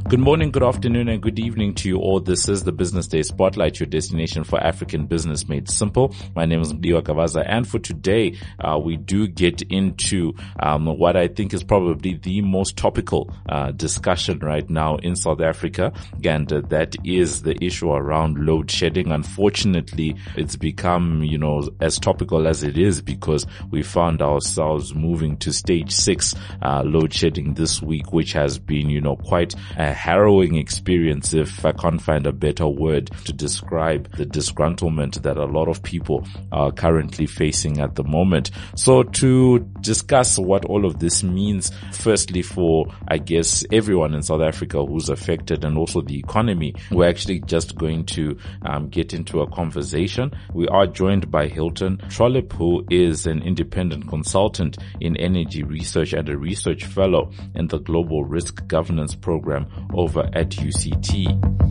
Good morning, good afternoon, and good evening to you all. This is the Business Day Spotlight, your destination for African business made simple. My name is Mdiwa Kavaza, and for today, we do get into what I think is probably the most topical discussion right now in South Africa, and that is the issue around load shedding. Unfortunately, it's become, as topical as it is because we found ourselves moving to stage 6 load shedding this week, which has been, quite a harrowing experience, if I can't find a better word to describe the disgruntlement that a lot of people are currently facing at the moment. So to discuss what all of this means, firstly for, I guess, everyone in South Africa who's affected and also the economy, we're actually just going to get into a conversation. We are joined by Hilton Trollip, who is an independent consultant in energy research and a research fellow in the Global Risk Governance Program over at UCT.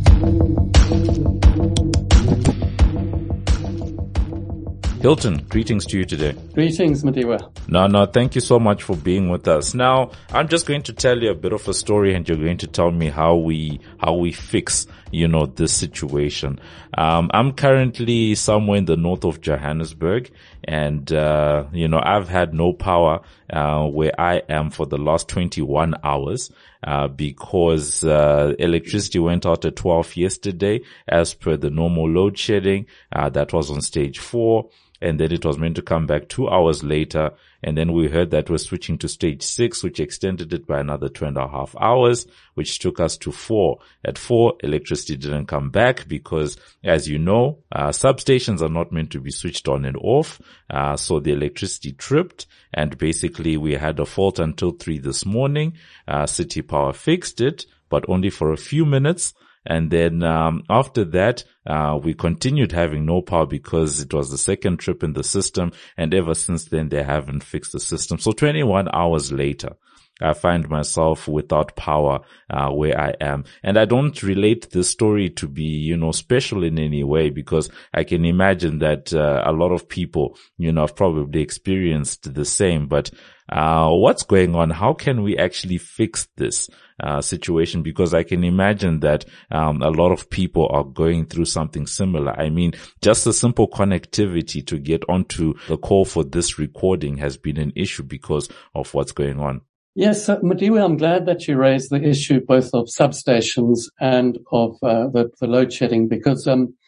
Hilton, greetings to you today. Greetings, Madiwa. No, thank you so much for being with us. Now, I'm just going to tell you a bit of a story and you're going to tell me how we fix, this situation. I'm currently somewhere in the north of Johannesburg and, I've had no power, where I am for the last 21 hours. Because electricity went out at 12 yesterday as per the normal load shedding. That was on stage 4. And then it was meant to come back 2 hours later. And then we heard that we're switching to stage 6, which extended it by another 2.5 hours, which took us to 4. At 4, electricity didn't come back because, as you know, substations are not meant to be switched on and off. So the electricity tripped and basically we had a fault until 3 this morning. City Power fixed it, but only for a few minutes. And then after that, we continued having no power because it was the second trip in the system. And ever since then, they haven't fixed the system. So 21 hours later, I find myself without power where I am. And I don't relate this story to be, special in any way because I can imagine that a lot of people, have probably experienced the same. But what's going on? How can we actually fix this situation? Because I can imagine that a lot of people are going through something similar. I mean, just the simple connectivity to get onto the call for this recording has been an issue because of what's going on. Yes, Madiwa, I'm glad that you raised the issue both of substations and of the load shedding because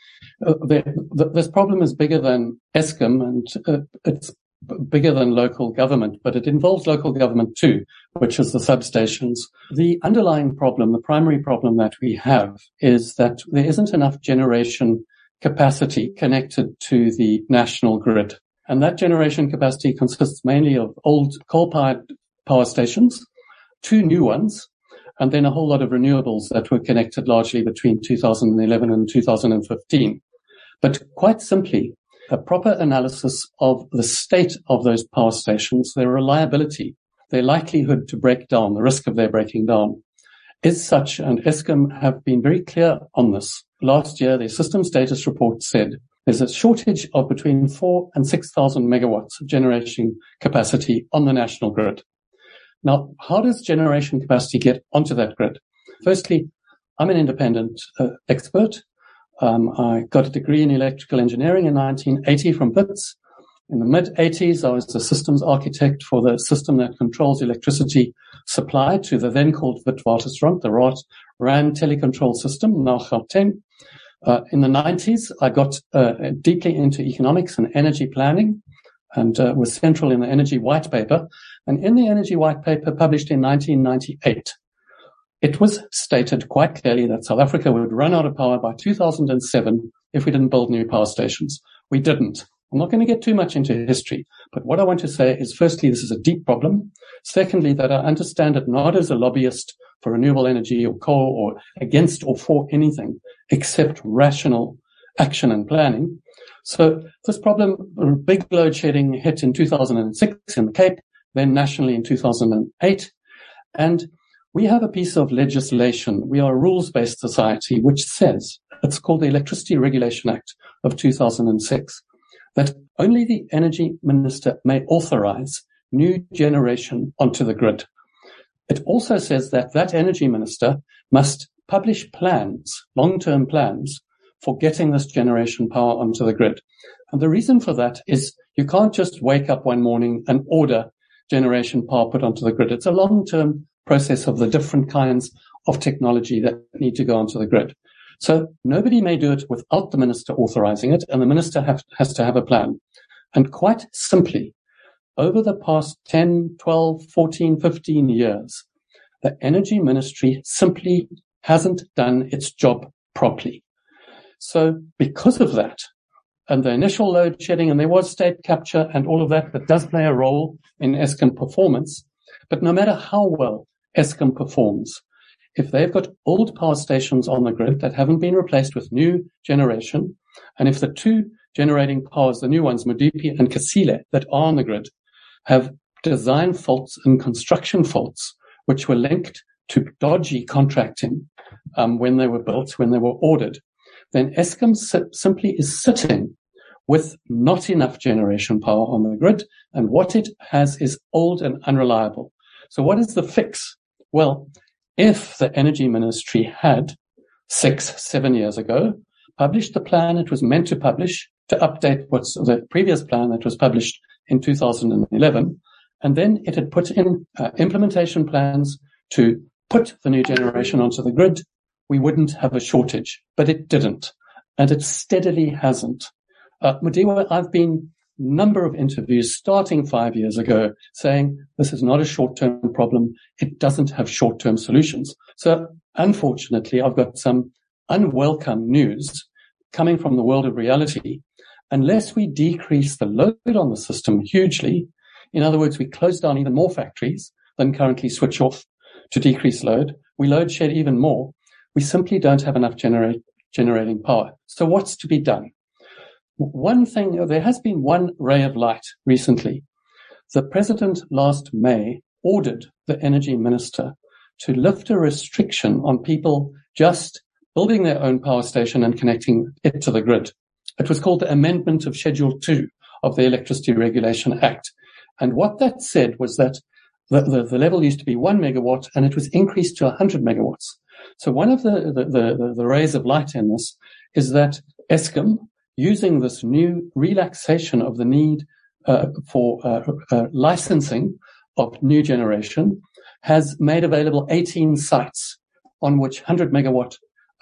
this problem is bigger than Eskom and it's bigger than local government, but it involves local government too, which is the substations. The underlying problem, the primary problem that we have is that there isn't enough generation capacity connected to the national grid. And that generation capacity consists mainly of old coal-powered power stations, 2 new ones, and then a whole lot of renewables that were connected largely between 2011 and 2015. But quite simply, a proper analysis of the state of those power stations, their reliability, their likelihood to break down, the risk of their breaking down, is such, and Eskom have been very clear on this. Last year, their system status report said there's a shortage of between 4,000 and 6,000 megawatts of generation capacity on the national grid. Now, how does generation capacity get onto that grid? Firstly, I'm an independent expert. I got a degree in electrical engineering in 1980 from Wits. In the mid-80s, I was the systems architect for the system that controls electricity supply to the then called Witwatersrand, the RAN telecontrol system, now Gauteng. In the 90s, I got deeply into economics and energy planning and was central in the Energy White Paper. And in the Energy White Paper published in 1998, it was stated quite clearly that South Africa would run out of power by 2007 if we didn't build new power stations. We didn't. I'm not going to get too much into history, but what I want to say is, firstly, this is a deep problem. Secondly, that I understand it not as a lobbyist for renewable energy or coal or against or for anything except rational action and planning. So this problem, big load shedding, hit in 2006 in the Cape, then nationally in 2008. And we have a piece of legislation. We are a rules-based society, which says, it's called the Electricity Regulation Act of 2006, that only the energy minister may authorize new generation onto the grid. It also says that that energy minister must publish plans, long-term plans, for getting this generation power onto the grid. And the reason for that is you can't just wake up one morning and order generation power put onto the grid. It's a long-term process of the different kinds of technology that need to go onto the grid. So nobody may do it without the minister authorizing it, and the minister has to have a plan. And quite simply, over the past 10, 12, 14, 15 years, the Energy Ministry simply hasn't done its job properly. So because of that, and the initial load shedding, and there was state capture and all of that does play a role in Eskom performance. But no matter how well Eskom performs, if they've got old power stations on the grid that haven't been replaced with new generation, and if the two generating powers, the new ones, Medupi and Kusile, that are on the grid, have design faults and construction faults, which were linked to dodgy contracting when they were built, when they were ordered, then Eskom simply is sitting with not enough generation power on the grid, and what it has is old and unreliable. So what is the fix? Well, if the Energy Ministry had 6-7 years ago published the plan it was meant to publish to update what's the previous plan that was published in 2011, and then it had put in implementation plans to put the new generation onto the grid, we wouldn't have a shortage. But it didn't, and it steadily hasn't. Mudiwa, I've been number of interviews starting 5 years ago saying this is not a short-term problem. It doesn't have short-term solutions. So unfortunately, I've got some unwelcome news coming from the world of reality. Unless we decrease the load on the system hugely, in other words, we close down even more factories than currently switch off to decrease load, we load shed even more, we simply don't have enough generating power. So what's to be done? One thing, there has been one ray of light recently. The president last May ordered the energy minister to lift a restriction on people just building their own power station and connecting it to the grid. It was called the Amendment of Schedule 2 of the Electricity Regulation Act. And what that said was that the level used to be 1 megawatt and it was increased to 100 megawatts. So one of the rays of light in this is that Eskom, using this new relaxation of the need for licensing of new generation, has made available 18 sites on which 100 megawatt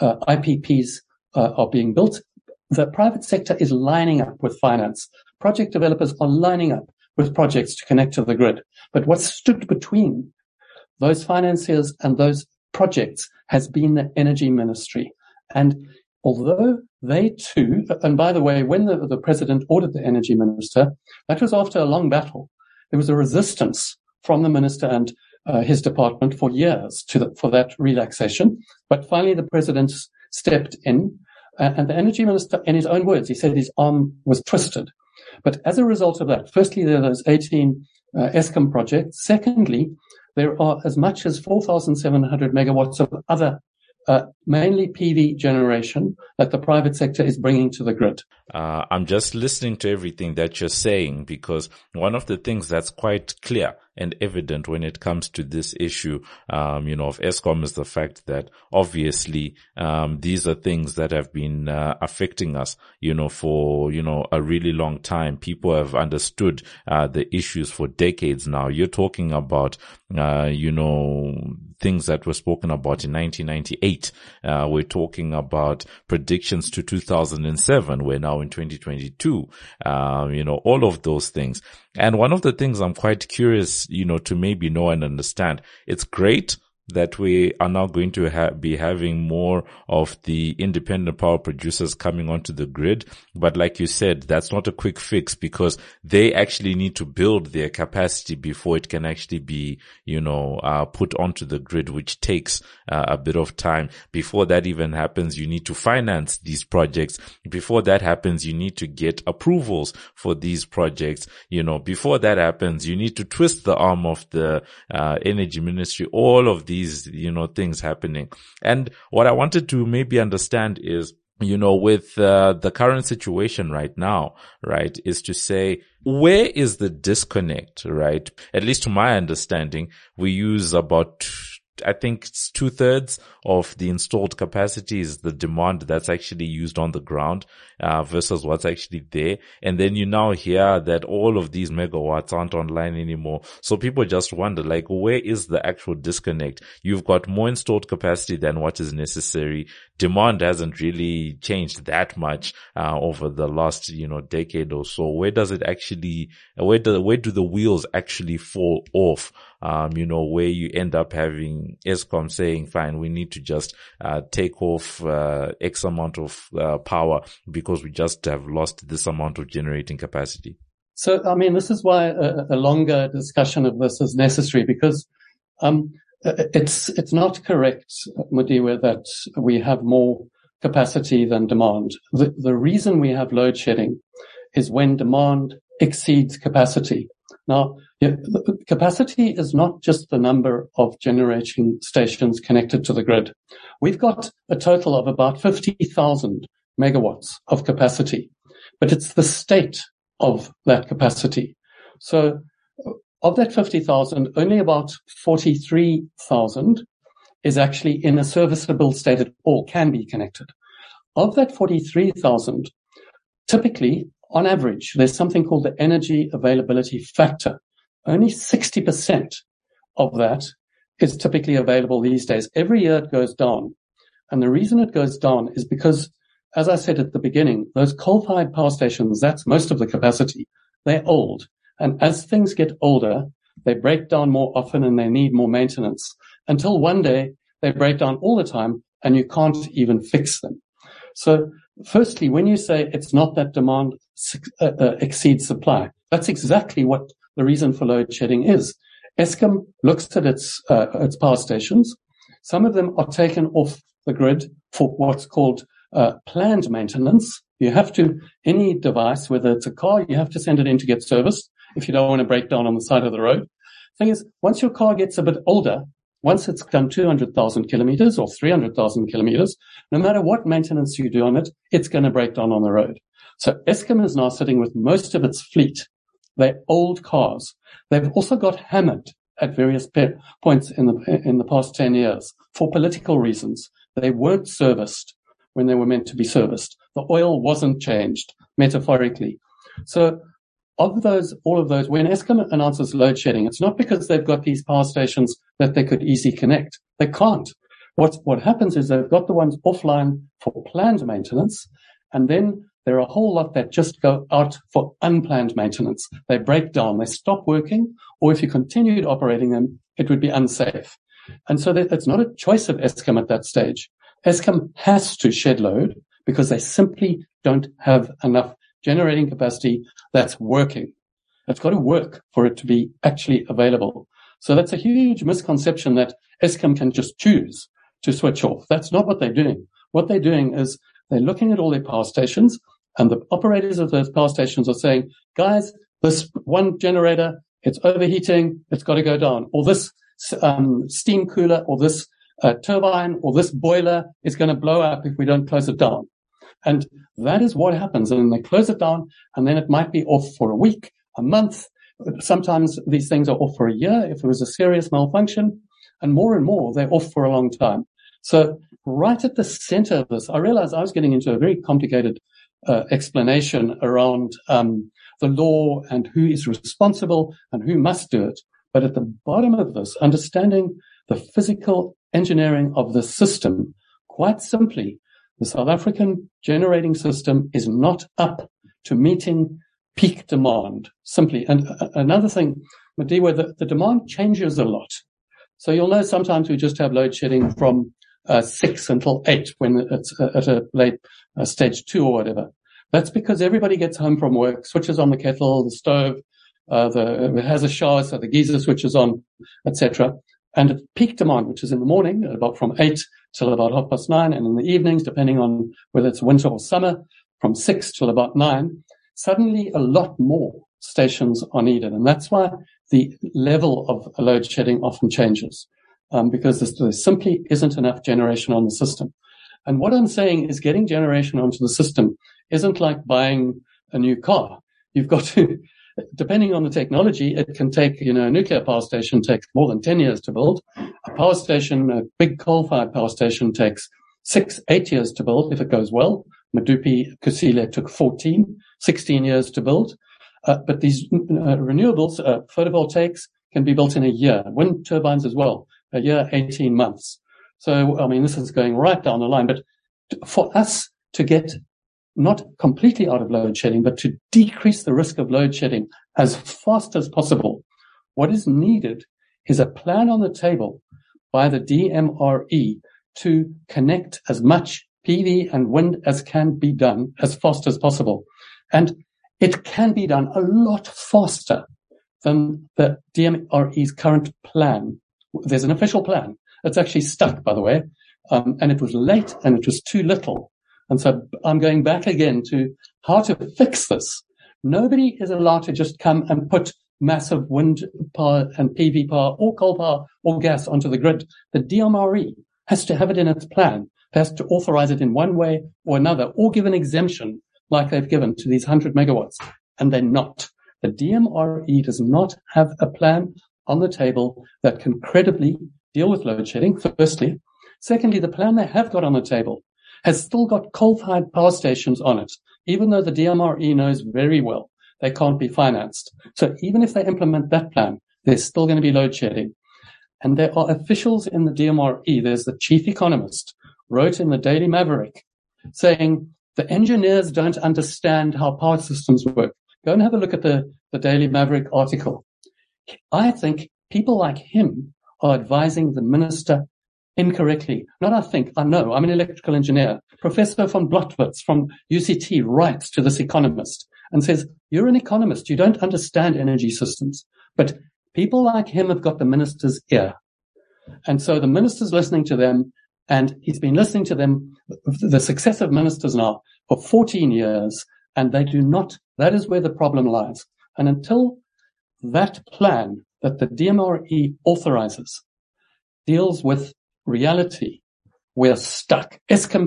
IPPs are being built. The private sector is lining up with finance. Project developers are lining up with projects to connect to the grid. But what stood between those financiers and those projects has been the Energy Ministry. And although they too, and by the way, when the president ordered the energy minister, that was after a long battle. There was a resistance from the minister and his department for years for that relaxation. But finally, the president stepped in, and the energy minister, in his own words, he said his arm was twisted. But as a result of that, firstly, there are those 18 Eskom projects. Secondly, there are as much as 4,700 megawatts of other mainly PV generation that the private sector is bringing to the grid. I'm just listening to everything that you're saying, because one of the things that's quite clear and evident when it comes to this issue, of Eskom is the fact that obviously, these are things that have been, affecting us, for, a really long time. People have understood, the issues for decades now. You're talking about, things that were spoken about in 1998. We're talking about predictions to 2007. We're now in 2022. All of those things. And one of the things I'm quite curious, to maybe know and understand, it's great that we are now going to be having more of the independent power producers coming onto the grid. But like you said, that's not a quick fix, because they actually need to build their capacity before it can actually be, put onto the grid, which takes a bit of time. Before that even happens, you need to finance these projects. Before that happens, you need to get approvals for these projects. Before that happens, you need to twist the arm of the energy ministry. All of these, things happening. And what I wanted to maybe understand is, with the current situation right now, right, is to say, where is the disconnect, right? At least to my understanding, we use about I think it's 2/3 of the installed capacity is the demand that's actually used on the ground, versus what's actually there. And then you now hear that all of these megawatts aren't online anymore. So people just wonder, like, where is the actual disconnect? You've got more installed capacity than what is necessary. Demand hasn't really changed that much, over the last, decade or so. Where does it actually, where do the wheels actually fall off? Where you end up having Eskom saying, fine, we need to just take off X amount of power because we just have lost this amount of generating capacity. So, this is why a longer discussion of this is necessary, because it's not correct, Modiwe, that we have more capacity than demand. The reason we have load shedding is when demand exceeds capacity. Now, capacity is not just the number of generating stations connected to the grid. We've got a total of about 50,000 megawatts of capacity, but it's the state of that capacity. So of that 50,000, only about 43,000 is actually in a serviceable state at all, can be connected. Of that 43,000, typically, on average, there's something called the energy availability factor. Only 60% of that is typically available these days. Every year it goes down. And the reason it goes down is because, as I said at the beginning, those coal-fired power stations, that's most of the capacity. They're old. And as things get older, they break down more often and they need more maintenance, until one day they break down all the time and you can't even fix them. So firstly, when you say it's not that demand exceeds supply, that's exactly what the reason for load shedding is. Eskom looks at its power stations. Some of them are taken off the grid for what's called planned maintenance. You have to, any device, whether it's a car, you have to send it in to get serviced if you don't want to break down on the side of the road. Thing is, once your car gets a bit older, once it's done 200,000 kilometers or 300,000 kilometers, no matter what maintenance you do on it, it's going to break down on the road. So Eskom is now sitting with most of its fleet. They're old cars. They've also got hammered at various points in the past 10 years for political reasons. They weren't serviced when they were meant to be serviced. The oil wasn't changed, metaphorically. So of those, all of those, when Eskom announces load shedding, it's not because they've got these power stations that they could easily connect. They can't. What happens is they've got the ones offline for planned maintenance, and then there are a whole lot that just go out for unplanned maintenance. They break down, they stop working, or if you continued operating them, it would be unsafe. And so it's not a choice of Eskom at that stage. Eskom has to shed load because they simply don't have enough generating capacity that's working. It's got to work for it to be actually available. So that's a huge misconception that Eskom can just choose to switch off. That's not what they're doing. What they're doing is they're looking at all their power stations, and the operators of those power stations are saying, guys, this one generator, it's overheating, it's got to go down. Or this steam cooler, or this turbine, or this boiler is going to blow up if we don't close it down. And that is what happens. And they close it down, and then it might be off for a week, a month. Sometimes these things are off for a year if it was a serious malfunction. And more, they're off for a long time. So right at the center of this, I realized I was getting into a very complicated explanation around the law and who is responsible and who must do it. But at the bottom of this, understanding the physical engineering of the system, quite simply, the South African generating system is not up to meeting peak demand, simply. And another thing, Modiwe, the demand changes a lot. So you'll know sometimes we just have load shedding from 6 until 8 when it's at a late stage 2 or whatever. That's because everybody gets home from work, switches on the kettle, the stove, it has a shower, so the geyser switches on, etc. And at peak demand, which is in the morning, about from 8 till about 9:30, and in the evenings, depending on whether it's winter or summer, from 6 till about 9, suddenly a lot more stations are needed. And that's why the level of load shedding often changes, because there simply isn't enough generation on the system. And what I'm saying is getting generation onto the system isn't like buying a new car. You've got to depending on the technology, it can take, a nuclear power station takes more than 10 years to build. A big coal-fired power station takes 6-8 years to build if it goes well. Medupi, Kusile took 16 years to build. But these renewables, photovoltaics, can be built in a year. Wind turbines as well, a year, 18 months. So, this is going right down the line. But for us to get not completely out of load shedding, but to decrease the risk of load shedding as fast as possible, what is needed is a plan on the table by the DMRE to connect as much PV and wind as can be done as fast as possible. And it can be done a lot faster than the DMRE's current plan. There's an official plan. It's actually stuck, by the way, and it was late and it was too little. And so I'm going back again to how to fix this. Nobody is allowed to just come and put massive wind power and PV power or coal power or gas onto the grid. The DMRE has to have it in its plan. It has to authorize it in one way or another, or give an exemption like they've given to these 100 megawatts. And they're not. The DMRE does not have a plan on the table that can credibly deal with load shedding, firstly. Secondly, the plan they have got on the table has still got coal-fired power stations on it, even though the DMRE knows very well they can't be financed. So even if they implement that plan, there's still going to be load shedding. And there are officials in the DMRE, there's the chief economist, wrote in the Daily Maverick, saying the engineers don't understand how power systems work. Go and have a look at the Daily Maverick article. I think people like him are advising the minister incorrectly. Not I think, I know, I'm an electrical engineer. Professor von Blotwitz from UCT writes to this economist and says, you're an economist, you don't understand energy systems. But people like him have got the minister's ear. And so the minister's listening to them, and he's been listening to them, the successive ministers now, for 14 years, and they do not, that is where the problem lies. And until that plan that the DMRE authorizes deals with reality, we're stuck.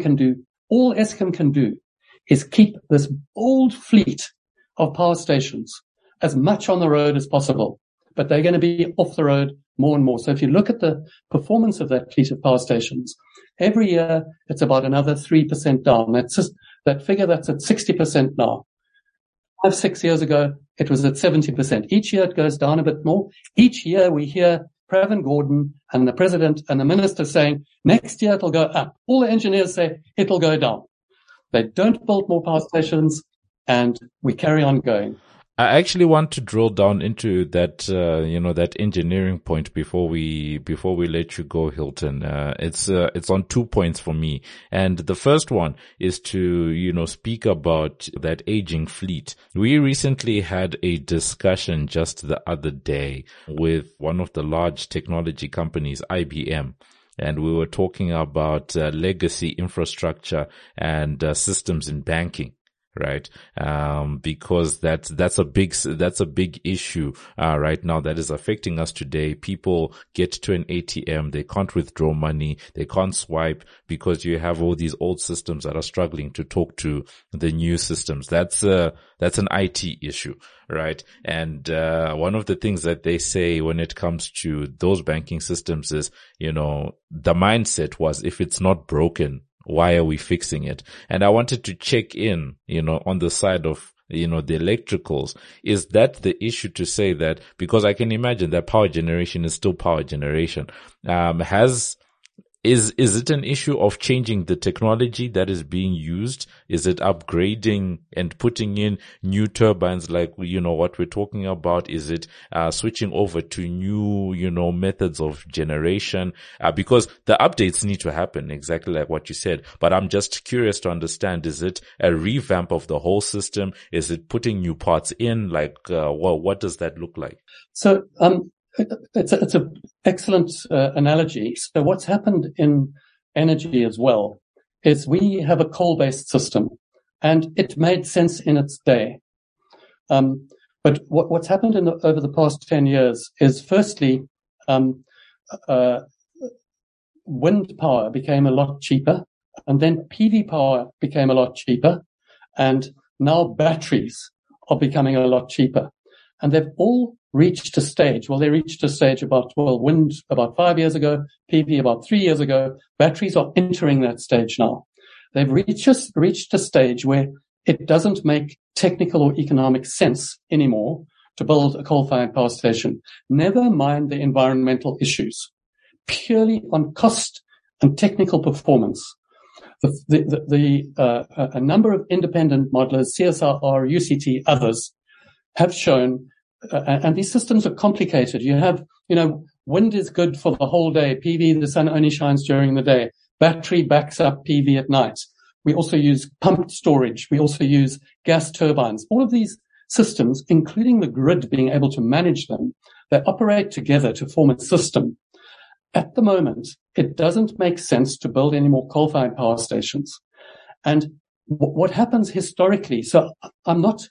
All Eskom can do is keep this old fleet of power stations as much on the road as possible, but they're going to be off the road more and more. So if you look at the performance of that fleet of power stations, every year it's about another 3% down. That's just that figure that's at 60% now. 5-6 years ago, it was at 70%. Each year it goes down a bit more. Each year we hear Pravin Gordhan and the president and the minister saying, next year it'll go up. All the engineers say it'll go down. They don't build more power stations, and we carry on going. I actually want to drill down into that, that engineering point before we let you go, Hilton. It's on 2 points for me. And the first one is to, speak about that aging fleet. We recently had a discussion just the other day with one of the large technology companies, IBM. And we were talking about legacy infrastructure and systems in banking. Right. Because that's a big issue, right now that is affecting us today. People get to an ATM, they can't withdraw money, they can't swipe because you have all these old systems that are struggling to talk to the new systems. That's an IT issue, right? And, one of the things that they say when it comes to those banking systems is, the mindset was if it's not broken, why are we fixing it? And I wanted to check in, on the side of, the electricals. Is that the issue to say that, because I can imagine that power generation is still power generation. Is it an issue of changing the technology that is being used? Is it upgrading and putting in new turbines like, what we're talking about? Is it, switching over to new, methods of generation? Because the updates need to happen exactly like what you said. But I'm just curious to understand, is it a revamp of the whole system? Is it putting new parts in? Like, what does that look like? So, it's an excellent analogy. So what's happened in energy as well is we have a coal-based system, and it made sense in its day. But what's happened over the past 10 years is, firstly, wind power became a lot cheaper, and then PV power became a lot cheaper, and now batteries are becoming a lot cheaper. And they've all reached a stage. Well, they reached a stage wind about 5 years ago, PV about 3 years ago. Batteries are entering that stage now. They've reached a stage where it doesn't make technical or economic sense anymore to build a coal-fired power station. Never mind the environmental issues. Purely on cost and technical performance. A number of independent modelers, CSIR, UCT, others, have shown, and these systems are complicated. You have, wind is good for the whole day. PV, the sun only shines during the day. Battery backs up PV at night. We also use pumped storage. We also use gas turbines. All of these systems, including the grid being able to manage them, they operate together to form a system. At the moment, it doesn't make sense to build any more coal-fired power stations. And what happens historically, so I'm not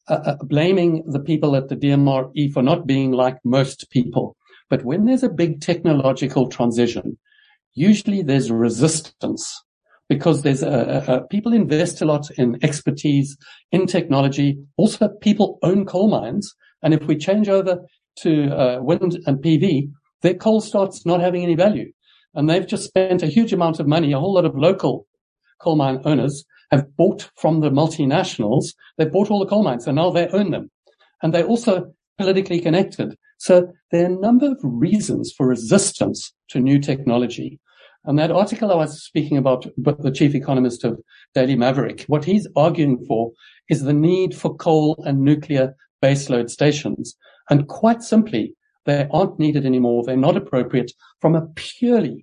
blaming the people at the DMRE for not being like most people, but when there's a big technological transition, usually there's resistance because there's people invest a lot in expertise, in technology. Also, people own coal mines. And if we change over to wind and PV, their coal starts not having any value. And they've just spent a huge amount of money. A whole lot of local coal mine owners have bought from the multinationals. They've bought all the coal mines, and now they own them. And they're also politically connected. So there are a number of reasons for resistance to new technology. And that article I was speaking about, the chief economist of Daily Maverick, what he's arguing for is the need for coal and nuclear baseload stations. And quite simply, they aren't needed anymore. They're not appropriate from a purely,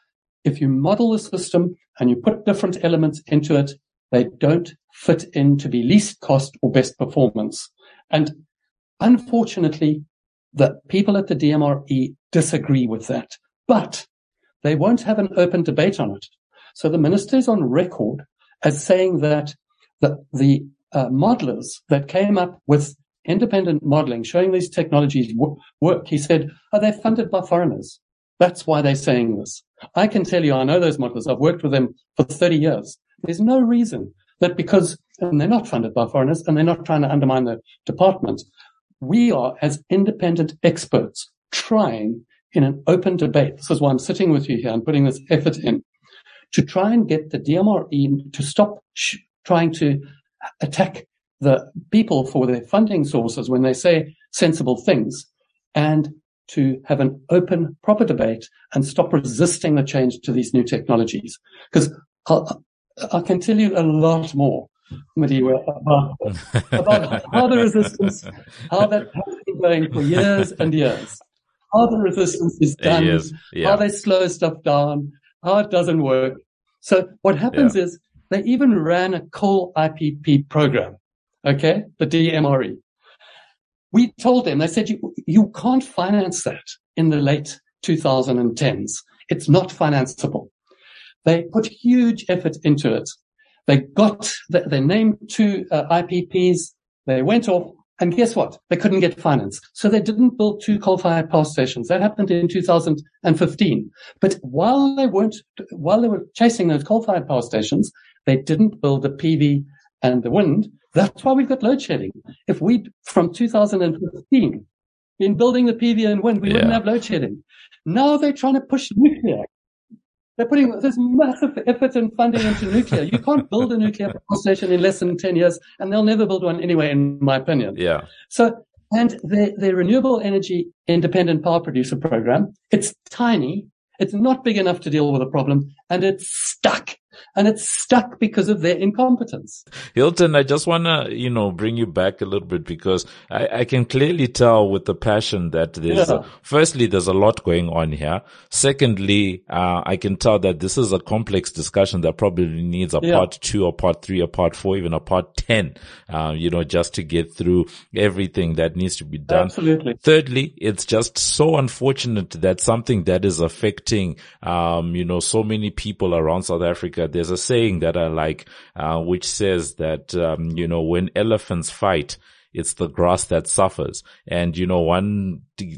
if you model the system and you put different elements into it, they don't fit in to be least cost or best performance. And unfortunately, the people at the DMRE disagree with that, but they won't have an open debate on it. So the minister is on record as saying that the modelers that came up with independent modeling showing these technologies work, he said, they're funded by foreigners. That's why they're saying this. I can tell you, I know those modelers. I've worked with them for 30 years. There's no reason that and they're not funded by foreigners and they're not trying to undermine the department. We are, as independent experts, trying in an open debate. This is why I'm sitting with you here and putting this effort in to try and get the DMRE to stop trying to attack the people for their funding sources when they say sensible things, and to have an open, proper debate and stop resisting the change to these new technologies. Because I can tell you a lot more, Madiwe, about how the resistance, how that has been going for years and years, how the resistance is done, how they slow stuff down, how it doesn't work. So what happens is they even ran a coal IPP program, okay, the DMRE. We told them, they said, you can't finance that in the late 2010s. It's not financeable. They put huge effort into it. They named 2 IPPs. They went off, and guess what? They couldn't get finance. So they didn't build 2 coal-fired power stations. That happened in 2015. But while they were chasing those coal-fired power stations, they didn't build the PV and the wind. That's why we've got load shedding. If we'd, from 2015, been building the PV and wind, we wouldn't have load shedding. Now they're trying to push nuclear. They're putting this massive effort and funding into nuclear. You can't build a nuclear power station in less than 10 years, and they'll never build one anyway, in my opinion. Yeah. So, and the renewable energy independent power producer program, it's tiny. It's not big enough to deal with the problem, and it's stuck. And it's stuck because of their incompetence. Hilton, I just want to, bring you back a little bit, because I can clearly tell with the passion that there's, firstly, there's a lot going on here. Secondly, I can tell that this is a complex discussion that probably needs a part 2 or part 3 or part 4, even a part 10, just to get through everything that needs to be done. Absolutely. Thirdly, it's just so unfortunate that something that is affecting, so many people around South Africa. There's a saying that I like, which says that, when elephants fight, it's the grass that suffers. And,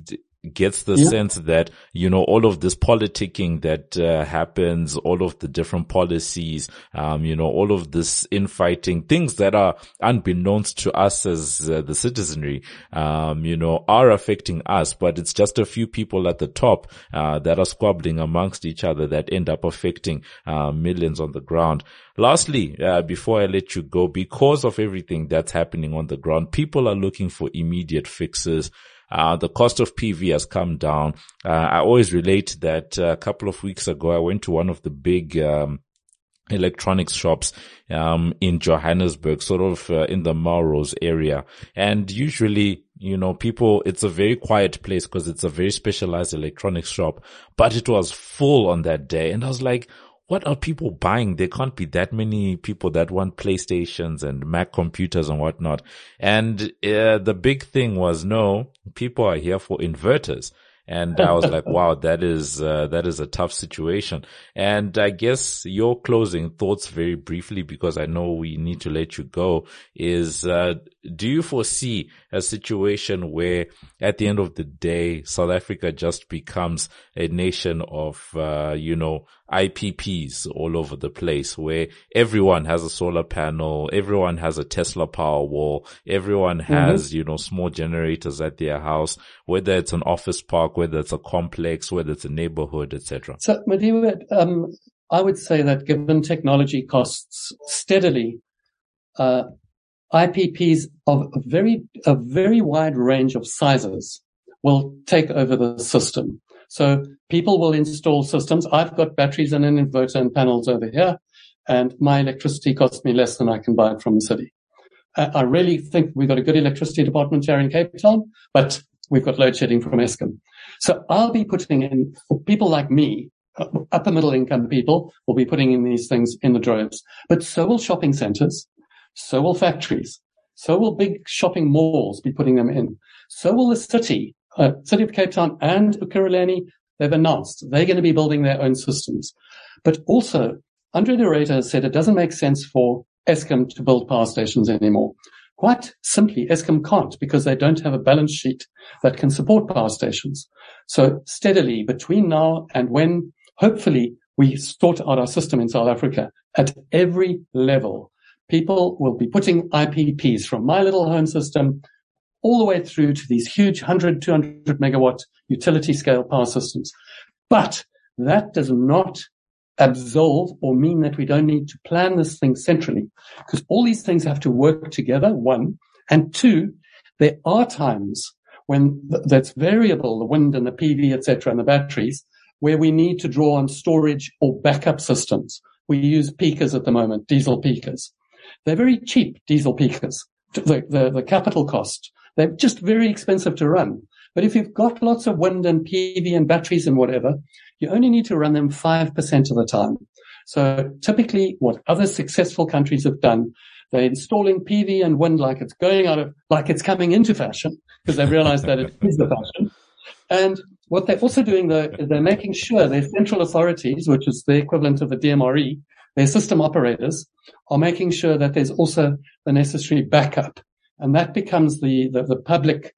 gets the sense that, all of this politicking that happens, all of the different policies, all of this infighting, things that are unbeknownst to us as the citizenry, are affecting us, but it's just a few people at the top that are squabbling amongst each other that end up affecting millions on the ground. Lastly, before I let you go, because of everything that's happening on the ground, people are looking for immediate fixes. The cost of PV has come down. I always relate that a couple of weeks ago, I went to one of the big electronics shops in Johannesburg, sort of in the Melrose area. And usually, people, it's a very quiet place because it's a very specialized electronics shop, but it was full on that day. And I was like, what are people buying? There can't be that many people that want PlayStations and Mac computers and whatnot. And the big thing was, no, people are here for inverters. And I was like, wow, that is a tough situation. And I guess your closing thoughts very briefly, because I know we need to let you go, is, do you foresee a situation where at the end of the day, South Africa just becomes a nation of, IPPs all over the place, where everyone has a solar panel, everyone has a Tesla Powerwall, everyone has, small generators at their house, whether it's an office park, whether it's a complex, whether it's a neighborhood, etc. So, Madiba, I would say that given technology costs steadily, IPPs of a very wide range of sizes will take over the system. So people will install systems. I've got batteries and an inverter and panels over here, and my electricity costs me less than I can buy it from the city. I really think we've got a good electricity department here in Cape Town, but we've got load shedding from Eskom. So I'll be putting in, for people like me, upper middle income people will be putting in these things in the droves. But so will shopping centers, so will factories, so will big shopping malls be putting them in. So will the city of Cape Town and Ekurhuleni. They've announced they're going to be building their own systems. But also, Andre de Ruyter has said it doesn't make sense for Eskom to build power stations anymore. Quite simply, Eskom can't, because they don't have a balance sheet that can support power stations. So steadily, between now and when, hopefully, we sort out our system in South Africa, at every level, people will be putting IPPs from my little home system all the way through to these huge 100, 200 megawatt utility scale power systems. But that does not absolve or mean that we don't need to plan this thing centrally, because all these things have to work together, one. And two, there are times when that's variable, the wind and the PV, etc., and the batteries, where we need to draw on storage or backup systems. We use peakers at the moment, diesel peakers. They're very cheap, diesel peakers. The capital cost, they're just very expensive to run. But if you've got lots of wind and PV and batteries and whatever, you only need to run them 5% of the time. So typically what other successful countries have done, they're installing PV and wind like it's coming into fashion, because they've realized that it is the fashion. And what they're also doing, though, is they're making sure their central authorities, which is the equivalent of the DMRE, their system operators, are making sure that there's also the necessary backup. And that becomes the public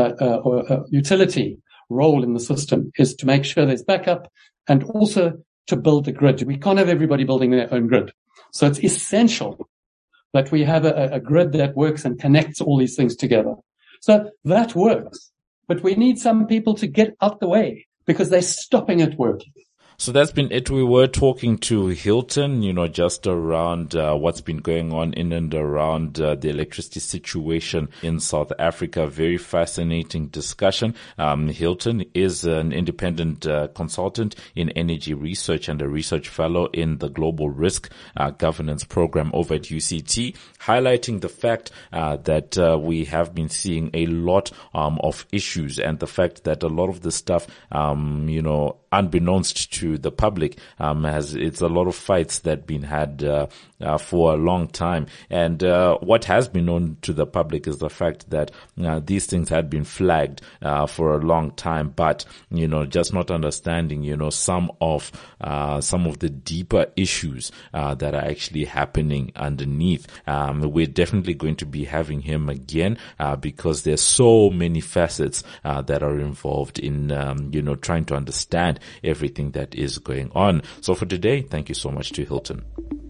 utility role in the system, is to make sure there's backup and also to build the grid. We can't have everybody building their own grid. So it's essential that we have a grid that works and connects all these things together. So that works. But we need some people to get out the way because they're stopping it working. So that's been it. We were talking to Hilton, just around what's been going on in and around the electricity situation in South Africa. Very fascinating discussion. Hilton is an independent consultant in energy research and a research fellow in the Global Risk Governance Program over at UCT, highlighting the fact that we have been seeing a lot of issues, and the fact that a lot of the stuff, unbeknownst to to the public, it's a lot of fights that been had, for a long time. And, what has been known to the public is the fact that, these things had been flagged, for a long time, but, just not understanding, some of the deeper issues, that are actually happening underneath. We're definitely going to be having him again, because there's so many facets, that are involved in, trying to understand everything that is going on. So for today, thank you so much to Hilton.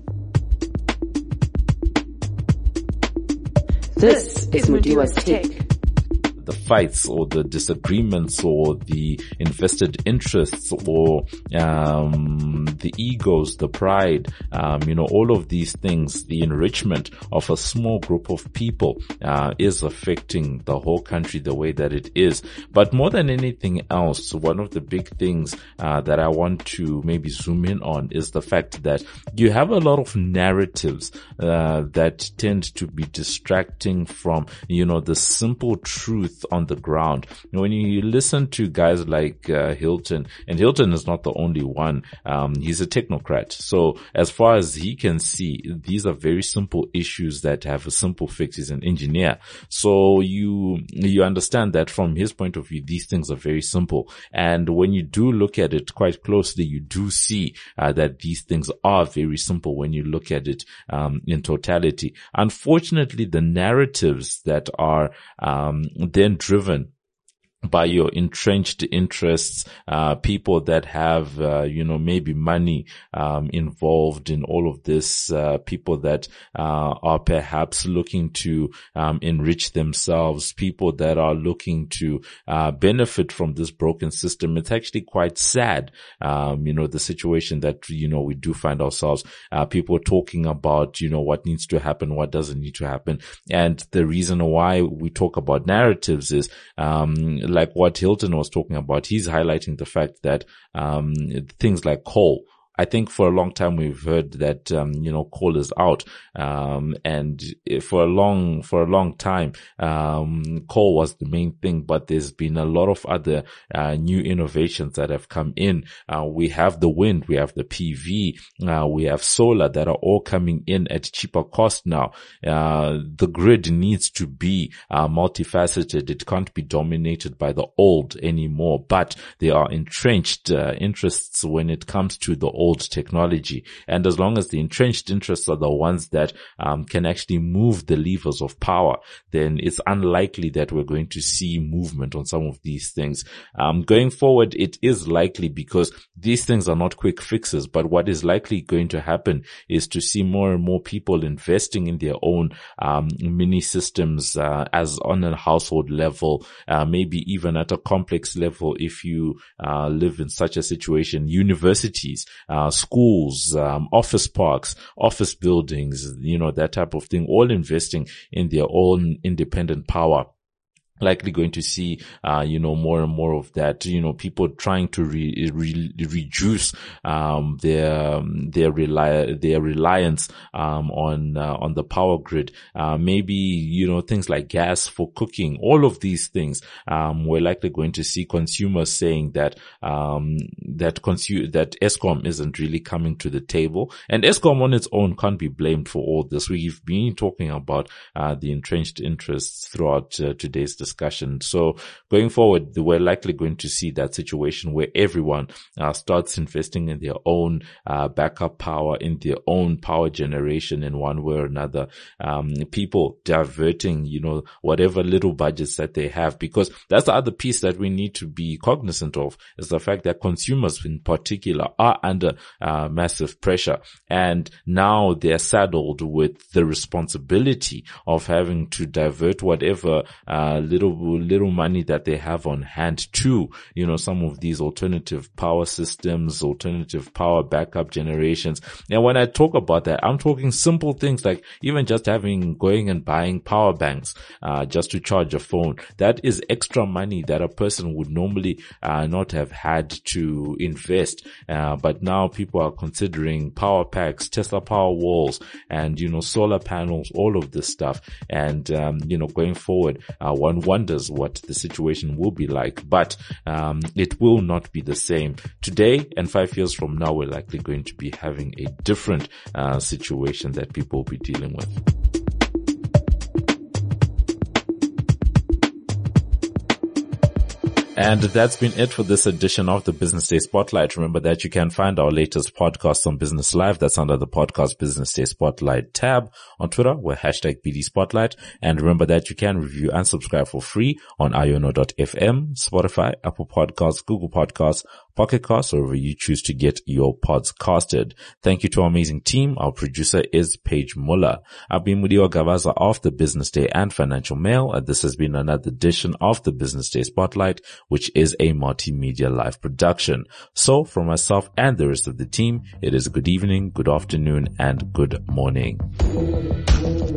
This is Mudiwa's Take. The fights or the disagreements or the invested interests or the egos, the pride, all of these things, the enrichment of a small group of people is affecting the whole country the way that it is. But more than anything else, one of the big things that I want to maybe zoom in on is the fact that you have a lot of narratives that tend to be distracting from, the simple truth on the ground. When you listen to guys like Hilton, and Hilton is not the only one, he's a technocrat. So as far as he can see, these are very simple issues that have a simple fix. He's an engineer. So you understand that from his point of view, these things are very simple. And when you do look at it quite closely, you do see that these things are very simple when you look at it in totality. Unfortunately, the narratives that are then driven by your entrenched interests, people that have, maybe money, involved in all of this, people that, are perhaps looking to, enrich themselves, people that are looking to, benefit from this broken system. It's actually quite sad, the situation that, we do find ourselves, people talking about, what needs to happen, what doesn't need to happen. And the reason why we talk about narratives is, like what Hilton was talking about, he's highlighting the fact that things like coal, I think for a long time we've heard that, coal is out. And for a long time, coal was the main thing, but there's been a lot of other, new innovations that have come in. We have the wind, we have the PV, we have solar that are all coming in at cheaper cost now. The grid needs to be, multifaceted. It can't be dominated by the old anymore, but there are entrenched, interests when it comes to the old technology. And as long as the entrenched interests are the ones that can actually move the levers of power, then it's unlikely that we're going to see movement on some of these things. Going forward, it is likely because these things are not quick fixes, but what is likely going to happen is to see more and more people investing in their own mini systems as on a household level, maybe even at a complex level if you live in such a situation. Universities, schools, office parks, office buildings, that type of thing, all investing in their own independent power. Likely going to see, more and more of that, people trying to reduce, their reliance, on the power grid. Maybe, things like gas for cooking, all of these things, we're likely going to see consumers saying that Eskom isn't really coming to the table. And Eskom on its own can't be blamed for all this. We've been talking about, the entrenched interests throughout today's discussion. So going forward, we're likely going to see that situation where everyone starts investing in their own backup power, in their own power generation in one way or another. People diverting, whatever little budgets that they have, because that's the other piece that we need to be cognizant of, is the fact that consumers in particular are under massive pressure. And now they're saddled with the responsibility of having to divert whatever little money that they have on hand to, some of these alternative power systems, alternative power backup generations. And when I talk about that, I'm talking simple things like even just going and buying power banks, just to charge a phone. That is extra money that a person would normally, not have had to invest. But now people are considering power packs, Tesla power walls, and, solar panels, all of this stuff. And, going forward, one wonders what the situation will be like, but it will not be the same today, and 5 years from now we're likely going to be having a different situation that people will be dealing with. And that's been it for this edition of the Business Day Spotlight. Remember that you can find our latest podcast on Business Live. That's under the podcast Business Day Spotlight tab. On Twitter, we're #BD Spotlight. And remember that you can review and subscribe for free on iono.fm, Spotify, Apple Podcasts, Google Podcasts, Pocket Casts, or wherever you choose to get your pods casted. Thank you to our amazing team. Our producer is Paige Muller. I've been Mudiwa Gavaza of the Business Day and Financial Mail, and this has been another edition of the Business Day Spotlight, which is a multimedia live production. So from myself and the rest of the team, it is good evening, good afternoon, and good morning.